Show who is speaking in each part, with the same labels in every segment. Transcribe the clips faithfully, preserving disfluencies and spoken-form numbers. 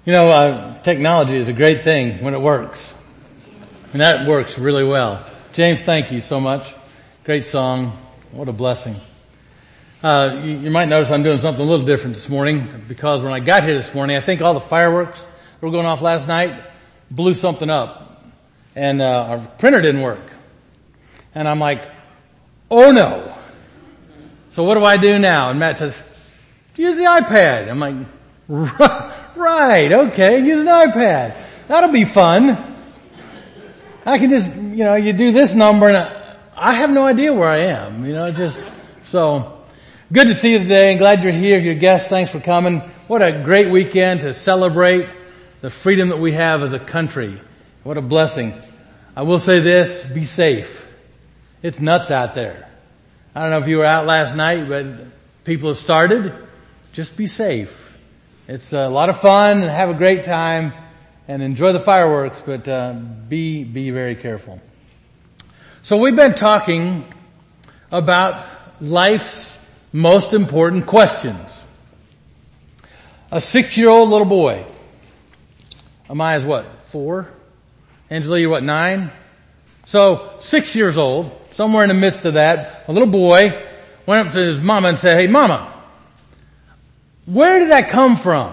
Speaker 1: You know, uh, technology is a great thing when it works. And that works really well. James, thank you so much. Great song. What a blessing. Uh, you, you might notice I'm doing something a little different this morning because when I got here this morning, I think all the fireworks that were going off last night blew something up. And uh, our printer didn't work. And I'm like, oh no. So what do I do now? And Matt says, use the iPad. I'm like, right, okay, use an iPad. That'll be fun. I can just, you know, you do this number and I, I have no idea where I am, you know, just, so, good to see you today and glad you're here. Your guests, thanks for coming. What a great weekend to celebrate the freedom that we have as a country. What a blessing. I will say this, be safe. It's nuts out there. I don't know if you were out last night, but people have started. Just be safe. It's a lot of fun and have a great time and enjoy the fireworks, but uh, be be very careful. So we've been talking about life's most important questions. A six-year-old little boy. Amaya's what, four? Angela, you're what, nine? So six years old, somewhere in the midst of that, a little boy went up to his mama and said, hey, Mama, where did I come from?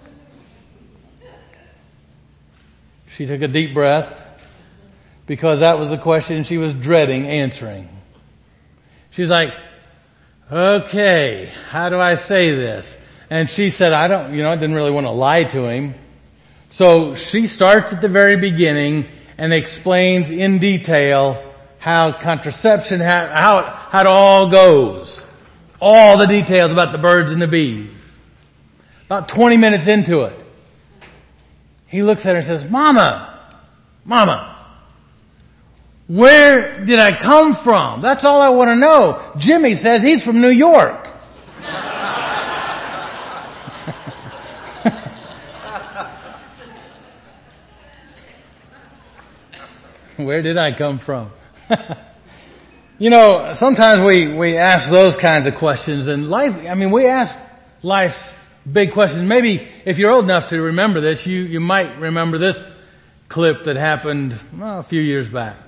Speaker 1: She took a deep breath because that was the question she was dreading answering. She's like, okay, how do I say this? And she said, I don't, you know, I didn't really want to lie to him. So she starts at the very beginning and explains in detail how contraception, how, how, how it all goes. All the details about the birds and the bees. About twenty minutes into it, he looks at her and says, Mama, Mama, where did I come from? That's all I want to know. Jimmy says he's from New York. Where did I come from? You know, sometimes we, we ask those kinds of questions and life, I mean, we ask life's big questions. Maybe if you're old enough to remember this, you, you might remember this clip that happened well, a few years back.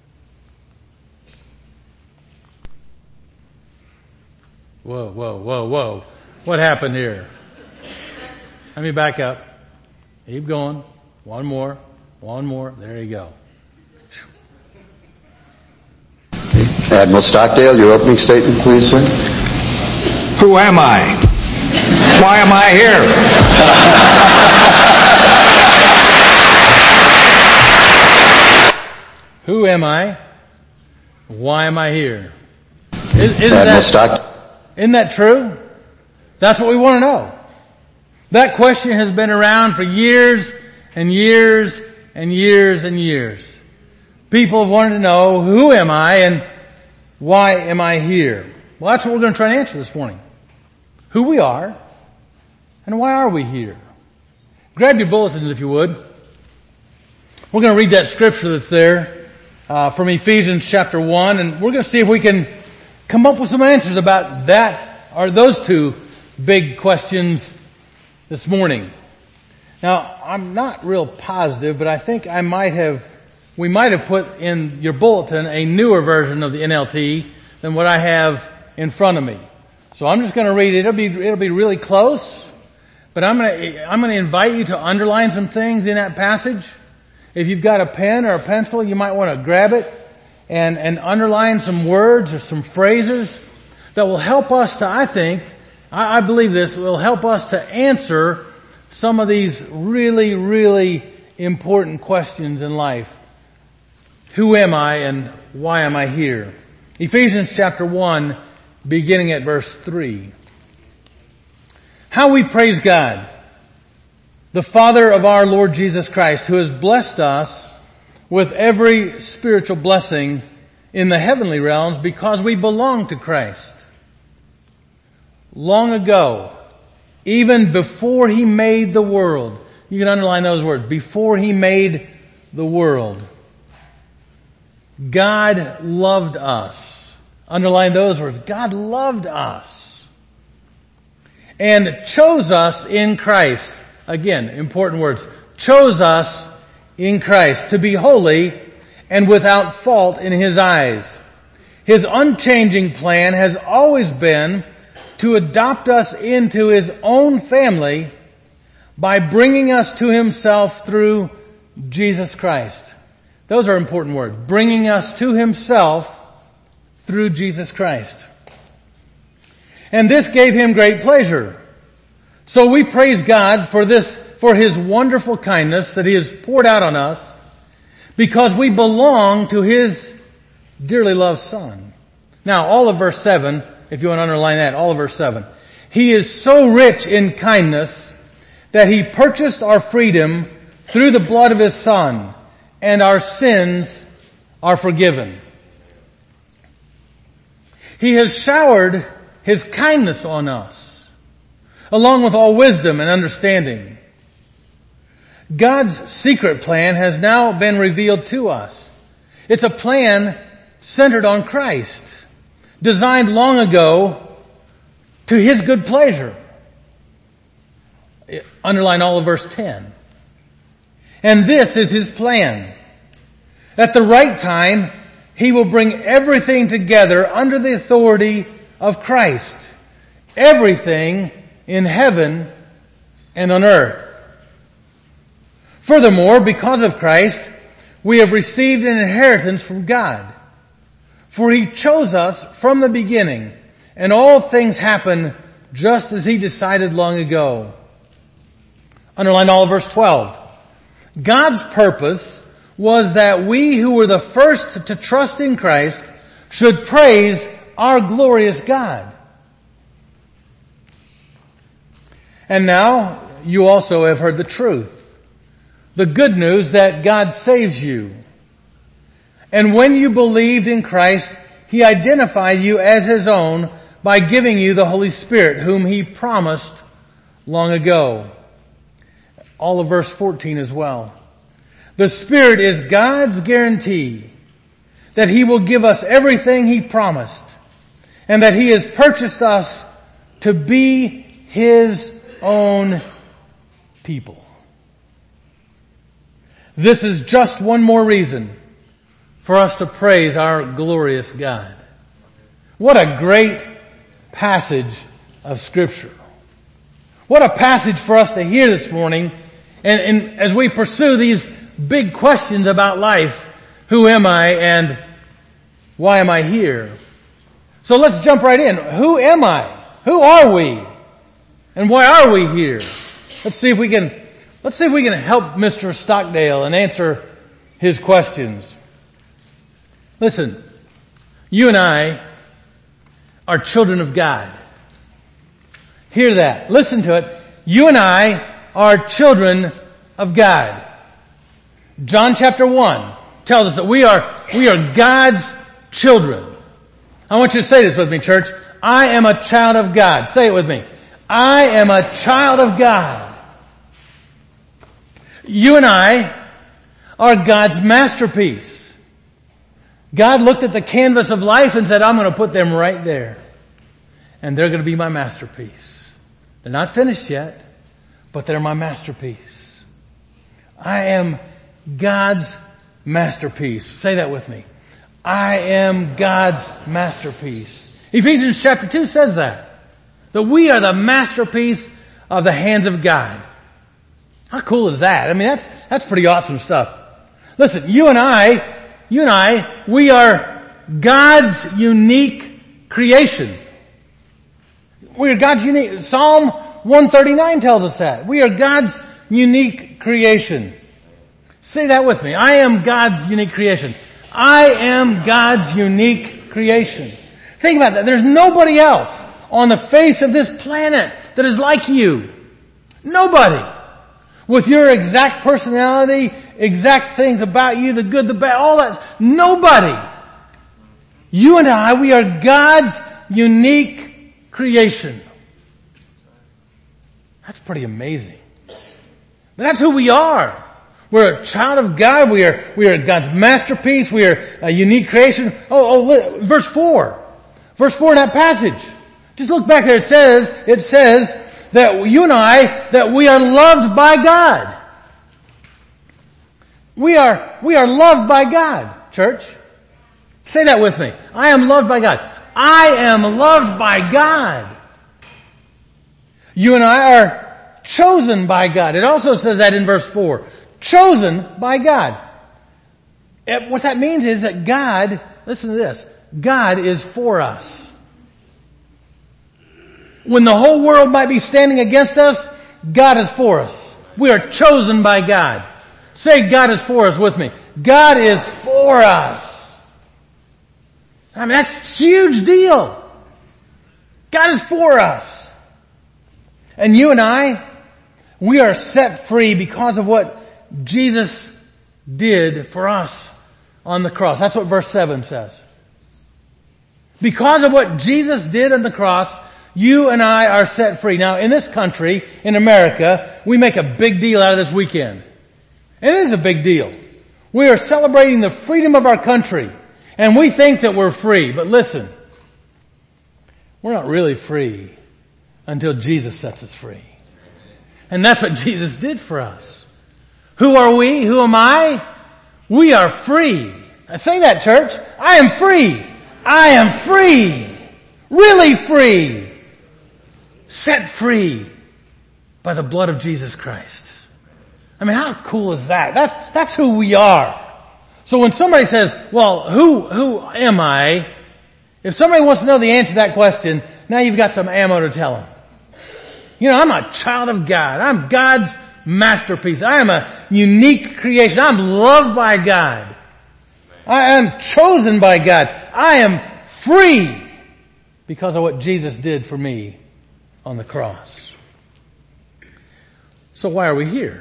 Speaker 1: Whoa, whoa, whoa, whoa. What happened here? Let me back up. Keep going. One more. One more. There you go.
Speaker 2: Admiral Stockdale, your opening statement, please, sir.
Speaker 3: Who am I? Why am I here?
Speaker 1: Who am I? Why am I here? Is, isn't,
Speaker 2: Admiral
Speaker 1: that,
Speaker 2: Stock-
Speaker 1: isn't that true? That's what we want to know. That question has been around for years and years and years and years. People have wanted to know, who am I and why am I here? Well, that's what we're going to try and answer this morning. Who we are and why are we here? Grab your bulletins if you would. We're going to read that scripture that's there uh, from Ephesians chapter one, and we're going to see if we can come up with some answers about that or those two big questions this morning. Now, I'm not real positive, but I think I might have We might have put in your bulletin a newer version of the N L T than what I have in front of me. So I'm just going to read it. It'll be, it'll be really close, but I'm going to, I'm going to invite you to underline some things in that passage. If you've got a pen or a pencil, you might want to grab it and, and underline some words or some phrases that will help us to, I think, I, I believe this will help us to answer some of these really, really important questions in life. Who am I and why am I here? Ephesians chapter one, beginning at verse three. How we praise God, the Father of our Lord Jesus Christ, who has blessed us with every spiritual blessing in the heavenly realms because we belong to Christ. Long ago, even before He made the world, you can underline those words, before He made the world, God loved us. Underline those words. God loved us and chose us in Christ again, important words, chose us in Christ to be holy and without fault in His eyes. His unchanging plan has always been to adopt us into His own family by bringing us to Himself through Jesus Christ. Those are important words. Bringing us to Himself through Jesus Christ. And this gave Him great pleasure. So we praise God for this, for His wonderful kindness that He has poured out on us, because we belong to His dearly loved Son. Now, all of verse seven, if you want to underline that, all of verse seven. He is so rich in kindness that He purchased our freedom through the blood of His Son, and our sins are forgiven. He has showered His kindness on us, along with all wisdom and understanding. God's secret plan has now been revealed to us. It's a plan centered on Christ, designed long ago to His good pleasure. Underline all of verse ten. And this is His plan. At the right time, He will bring everything together under the authority of Christ. Everything in heaven and on earth. Furthermore, because of Christ, we have received an inheritance from God. For He chose us from the beginning, and all things happen just as He decided long ago. Underline all of verse twelve. God's purpose was that we who were the first to trust in Christ should praise our glorious God. And now you also have heard the truth. The good news that God saves you. And when you believed in Christ, He identified you as His own by giving you the Holy Spirit, whom He promised long ago. All of verse fourteen as well. The Spirit is God's guarantee that He will give us everything He promised, and that He has purchased us to be His own people. This is just one more reason for us to praise our glorious God. What a great passage of Scripture. What a passage for us to hear this morning. And, and as we pursue these big questions about life, who am I and why am I here? So let's jump right in. Who am I? Who are we? And why are we here? Let's see if we can, let's see if we can help Mister Stockdale and answer his questions. Listen, you and I are children of God. Hear that. Listen to it. You and I are children of God. John chapter one tells us that we are, we are God's children. I want you to say this with me, church. I am a child of God. Say it with me. I am a child of God. You and I are God's masterpiece. God looked at the canvas of life and said, I'm going to put them right there. And they're going to be my masterpiece. They're not finished yet, but they're my masterpiece. I am God's masterpiece. Say that with me. I am God's masterpiece. Ephesians chapter two says that. That we are the masterpiece of the hands of God. How cool is that? I mean, that's, that's pretty awesome stuff. Listen, you and I, you and I, we are God's unique creation. We are God's unique, Psalm one thirty-nine tells us that. We are God's unique creation. Say that with me. I am God's unique creation. I am God's unique creation. Think about that. There's nobody else on the face of this planet that is like you. Nobody. With your exact personality, exact things about you, the good, the bad, all that. Nobody. You and I, we are God's unique creation. That's pretty amazing. But that's who we are. We're a child of God. We are, we are God's masterpiece. We are a unique creation. Oh, oh, verse four. Verse four in that passage. Just look back there. It says, it says, that you and I, that we are loved by God. We are, we are loved by God, church. Say that with me. I am loved by God. I am loved by God. You and I are chosen by God. It also says that in verse four. Chosen by God. It, what that means is that God, listen to this, God is for us. When the whole world might be standing against us, God is for us. We are chosen by God. Say, God is for us with me. God is for us. I mean, that's a huge deal. God is for us. And you and I, we are set free because of what Jesus did for us on the cross. That's what verse seven says. Because of what Jesus did on the cross, you and I are set free. Now, in this country, in America, we make a big deal out of this weekend. It is a big deal. We are celebrating the freedom of our country, and we think that we're free. But listen, we're not really free until Jesus sets us free. And that's what Jesus did for us. Who are we? Who am I? We are free. I say that, church. I am free. I am free. Really free. Set free by the blood of Jesus Christ. I mean, how cool is that? That's, that's who we are. So when somebody says, well, who, who am I? If somebody wants to know the answer to that question, now you've got some ammo to tell them. You know, I'm a child of God. I'm God's masterpiece. I am a unique creation. I'm loved by God. I am chosen by God. I am free because of what Jesus did for me on the cross. So why are we here?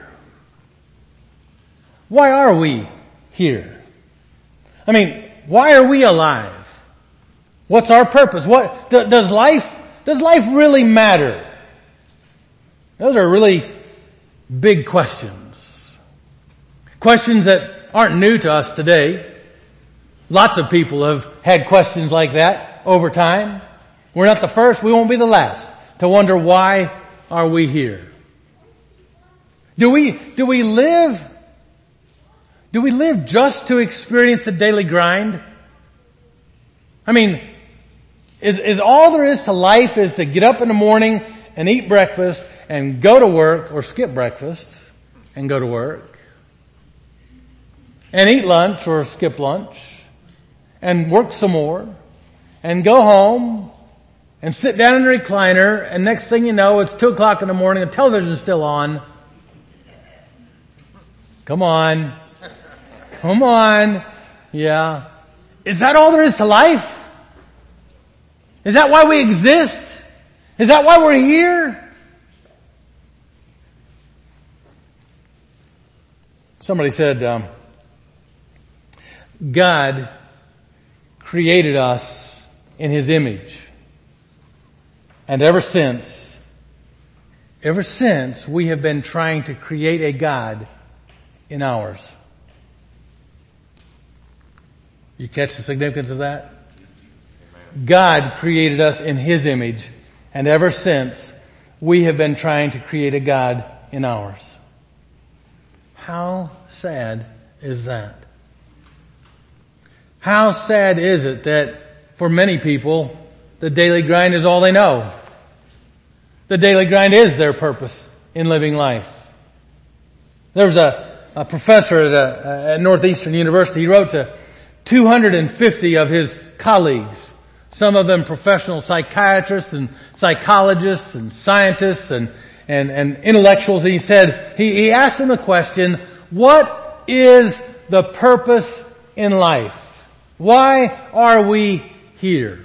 Speaker 1: Why are we here? I mean, why are we alive? What's our purpose? What does life, does life really matter? Those are really big questions. Questions that aren't new to us today. Lots of people have had questions like that over time. We're not the first, we won't be the last to wonder, why are we here? Do we, do we live, do we live just to experience the daily grind? I mean, is, is all there is to life is to get up in the morning and eat breakfast and go to work, or skip breakfast and go to work, and eat lunch or skip lunch and work some more and go home and sit down in the recliner, and next thing you know, it's two o'clock in the morning, the television's still on. Come on. Come on. Yeah. Is that all there is to life? Is that why we exist? Is that why we're here? Somebody said, um, God created us in His image. And ever since, ever since, we have been trying to create a God in ours. You catch the significance of that? God created us in His image, and ever since, we have been trying to create a God in ours. How sad is that? How sad is it that for many people, the daily grind is all they know? The daily grind is their purpose in living life. There was a, a professor at, a, at Northeastern University. He wrote to two hundred fifty of his colleagues, some of them professional psychiatrists and psychologists and scientists and, and, and intellectuals. And he said, he, he asked them the question, what is the purpose in life? Why are we here?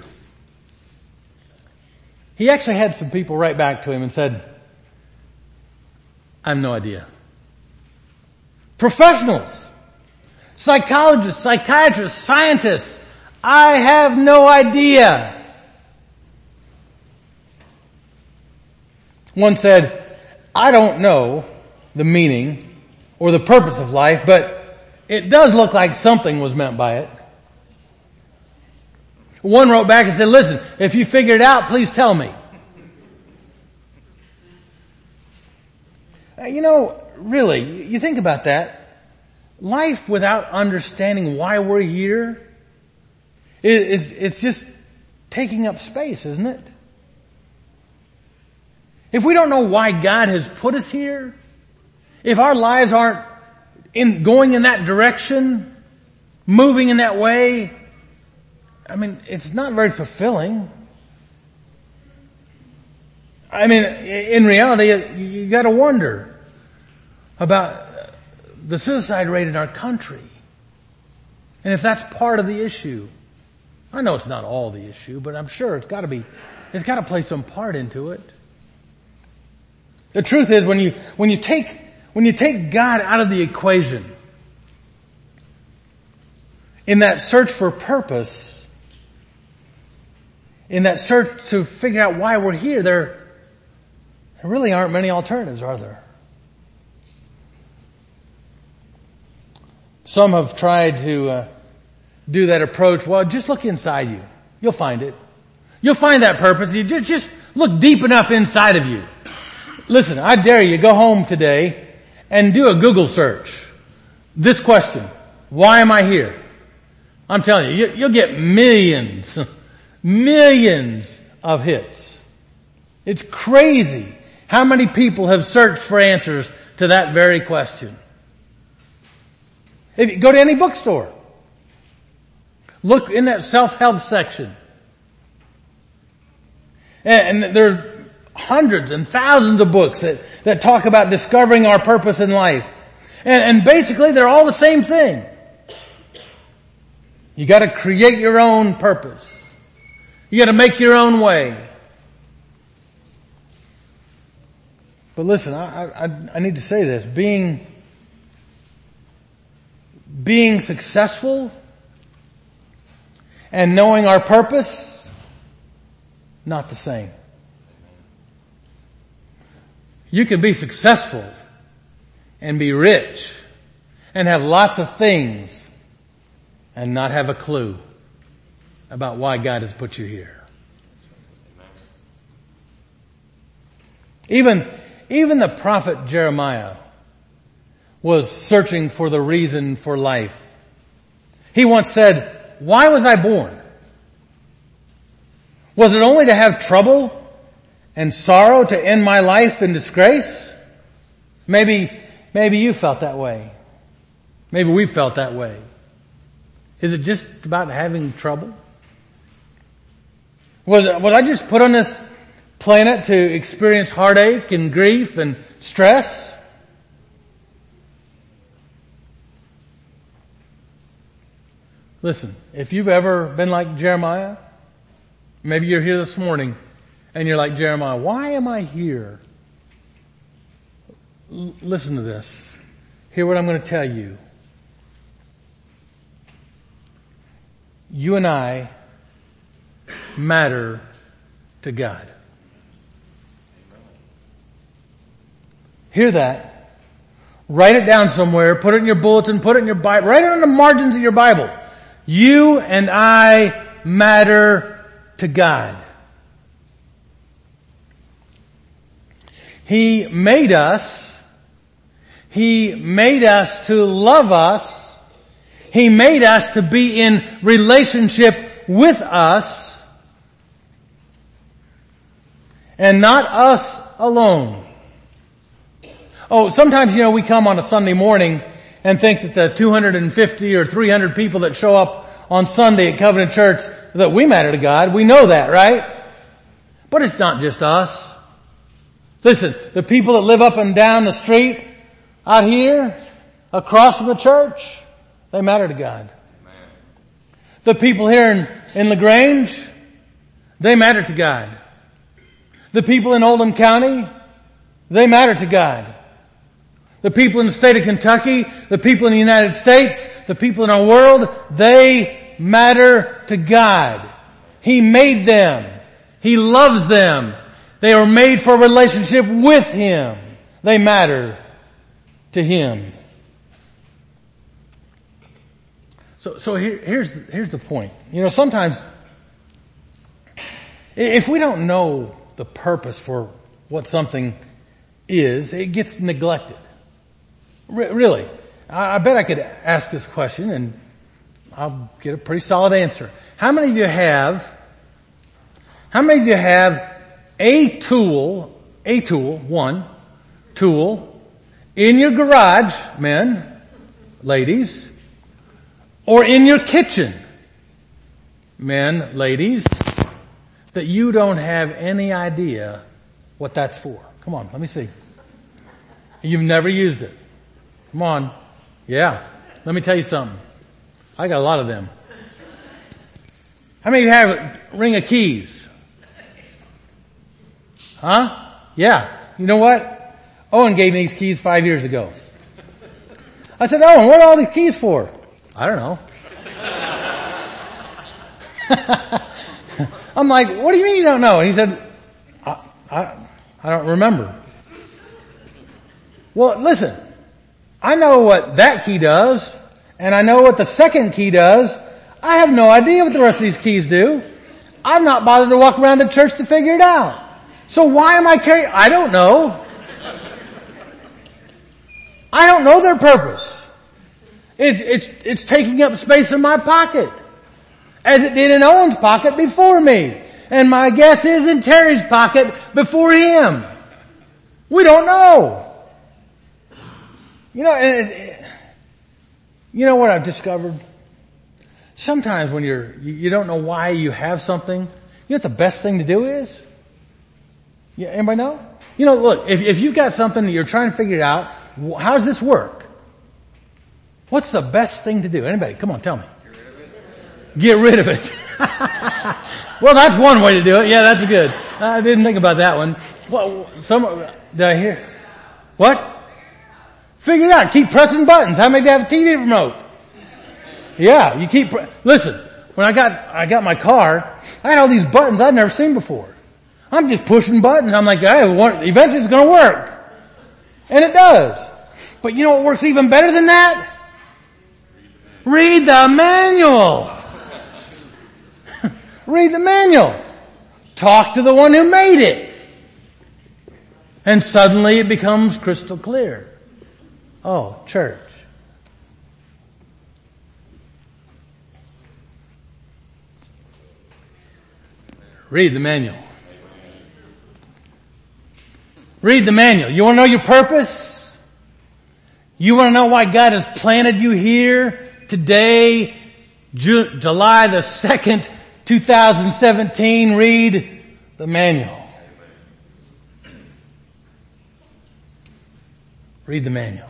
Speaker 1: He actually had some people write back to him and said, I have no idea. Professionals, psychologists, psychiatrists, scientists, I have no idea. One said, I don't know the meaning or the purpose of life, but it does look like something was meant by it. One wrote back and said, listen, if you figure it out, please tell me. You know, really, you think about that. Life without understanding why we're here is, it's just taking up space, isn't it? If we don't know why God has put us here, if our lives aren't in going in that direction, moving in that way, I mean, it's not very fulfilling. I mean, in reality, you got to wonder about the suicide rate in our country. And if that's part of the issue. I know it's not all the issue, but I'm sure it's got to be, it's got to play some part into it. The truth is, when you, when you take, when you take God out of the equation, in that search for purpose, in that search to figure out why we're here, there, there really aren't many alternatives, are there? Some have tried to uh, do that approach. Well, just look inside you. You'll find it. You'll find that purpose. You just, just look deep enough inside of you. Listen, I dare you, go home today and do a Google search. This question, why am I here? I'm telling you, you'll get millions, millions of hits. It's crazy how many people have searched for answers to that very question. If you go to any bookstore, look in that self-help section. And, and there are hundreds and thousands of books that, that talk about discovering our purpose in life. And, and basically they're all the same thing. You gotta create your own purpose. You gotta make your own way. But listen, I, I, I need to say this. Being, being successful and knowing our purpose, not the same. You can be successful and be rich and have lots of things and not have a clue about why God has put you here. Even, even the prophet Jeremiah was searching for the reason for life. He once said, "Why was I born? Was it only to have trouble and sorrow to end my life in disgrace?" Maybe, maybe you felt that way. Maybe we felt that way. Is it just about having trouble? Was, was I just put on this planet to experience heartache and grief and stress? Listen, if you've ever been like Jeremiah, maybe you're here this morning and you're like Jeremiah, why am I here? L- listen to this. Hear what I'm going to tell you. You and I matter to God. Hear that. Write it down somewhere. Put it in your bulletin. Put it in your Bible. Write it on the margins of your Bible. You and I matter to God. He made us. He made us to love us. He made us to be in relationship with us. And not us alone. Oh, sometimes, you know, we come on a Sunday morning and think that the two hundred fifty or three hundred people that show up on Sunday at Covenant Church, that we matter to God. We know that, right? But it's not just us. Listen, the people that live up and down the street out here, across from the church, they matter to God. Amen. The people here in, in LaGrange, they matter to God. The people in Oldham County, they matter to God. The people in the state of Kentucky, the people in the United States, the people in our world, they matter to God. He made them. He loves them. They are made for a relationship with Him. They matter to Him. So, so here, here's, here's the point. You know, sometimes, if we don't know the purpose for what something is it gets neglected. R- really. I-, I bet I could ask this question and I'll get a pretty solid answer. How many of you have, how many of you have a tool, a tool, one tool in your garage, men, ladies, or in your kitchen, men, ladies, that you don't have any idea what that's for? Come on, let me see. You've never used it. Come on. Yeah. Let me tell you something. I got a lot of them. How many of you have a ring of keys? Huh? Yeah. You know what? Owen gave me these keys five years ago. I said, Owen, what are all these keys for? I don't know. I'm like, what do you mean you don't know? And he said, I, I, I don't remember. Well, listen, I know what that key does, and I know what the second key does. I have no idea what the rest of these keys do. I'm not bothered to walk around the church to figure it out. So why am I carrying, I don't know. I don't know their purpose. It's, it's, it's taking up space in my pocket, as it did in Owen's pocket before me. And my guess is in Terry's pocket before him. We don't know. You know, it, it, you know what I've discovered? Sometimes when you're, you, you don't know why you have something, you know what the best thing to do is? Yeah, anybody know? You know, look, if, if you've got something that you're trying to figure out, how does this work? What's the best thing to do? Anybody? Come on, tell me. Get rid of it. Get rid of it. Well, that's one way to do it. Yeah, that's good. I didn't think about that one. Well, some, did I hear? What? Figure it out. Keep pressing buttons. How many do you have a T V remote? Yeah, you keep, pre- listen, when I got, I got my car, I had all these buttons I'd never seen before. I'm just pushing buttons. I'm like, hey, eventually it's gonna work. And it does. But you know what works even better than that? Read the manual. Read the manual. Talk to the one who made it. And suddenly it becomes crystal clear. Oh, church. Read the manual. Read the manual. You want to know your purpose? You want to know why God has planted you here today, Ju- July the second, two thousand seventeen? Read the manual. Read the manual.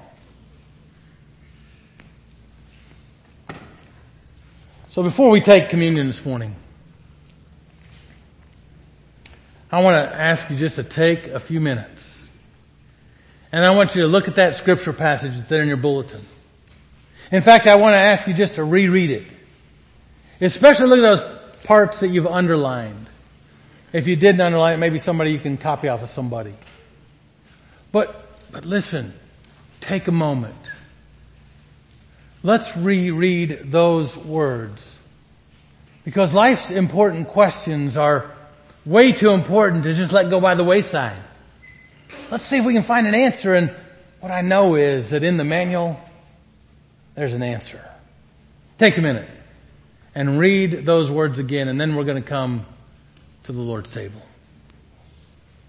Speaker 1: So before we take communion this morning, I want to ask you just to take a few minutes. And I want you to look at that scripture passage that's there in your bulletin. In fact, I want to ask you just to reread it. Especially look at those parts that you've underlined. If you didn't underline it, maybe somebody you can copy off of somebody. But, but listen, take a moment. Let's reread those words. Because life's important questions are way too important to just let go by the wayside. Let's see if we can find an answer. And what I know is that in the manual, there's an answer. Take a minute and read those words again, and then we're going to come to the Lord's table.